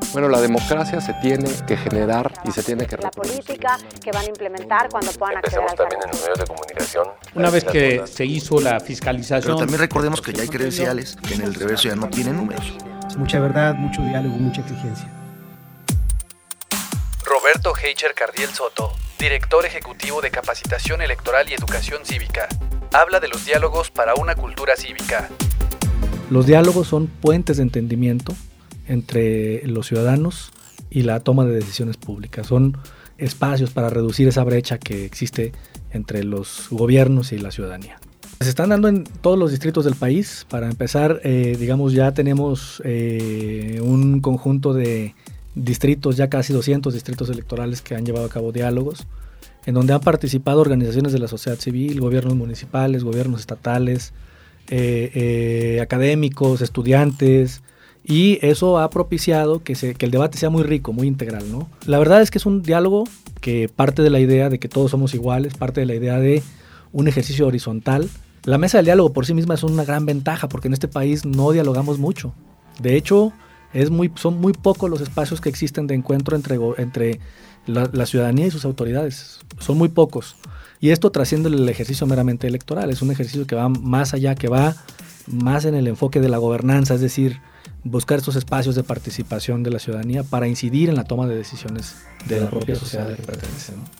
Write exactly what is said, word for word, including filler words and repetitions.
Bueno, la democracia se tiene que generar y se tiene que la política que van a implementar cuando puedan acceder al también en los medios de comunicación. Una vez que se hizo la fiscalización... Pero también recordemos que ya hay credenciales que en el reverso ya no tienen números. Mucha verdad, mucho diálogo, mucha exigencia. Roberto Heicher Cardiel Soto, director ejecutivo de Capacitación Electoral y Educación Cívica, habla de los diálogos para una cultura cívica. Los diálogos son puentes de entendimiento entre los ciudadanos y la toma de decisiones públicas. Son espacios para reducir esa brecha que existe entre los gobiernos y la ciudadanía. Se están dando en todos los distritos del país. Para empezar, eh, digamos, ya tenemos eh, un conjunto de distritos, ya casi doscientos distritos electorales que han llevado a cabo diálogos, en donde han participado organizaciones de la sociedad civil, gobiernos municipales, gobiernos estatales, eh, eh, académicos, estudiantes, y eso ha propiciado que, se, que el debate sea muy rico, muy integral, ¿no? La verdad es que es un diálogo que parte de la idea de que todos somos iguales, parte de la idea de un ejercicio horizontal. La mesa del diálogo por sí misma es una gran ventaja porque en este país no dialogamos mucho. De hecho, es muy, son muy pocos los espacios que existen de encuentro entre, entre la, la ciudadanía y sus autoridades. Son muy pocos. Y esto trasciende el ejercicio meramente electoral. Es un ejercicio que va más allá, que va más en el enfoque de la gobernanza, es decir, buscar estos espacios de participación de la ciudadanía para incidir en la toma de decisiones de la propia sociedad a la que pertenece, ¿no?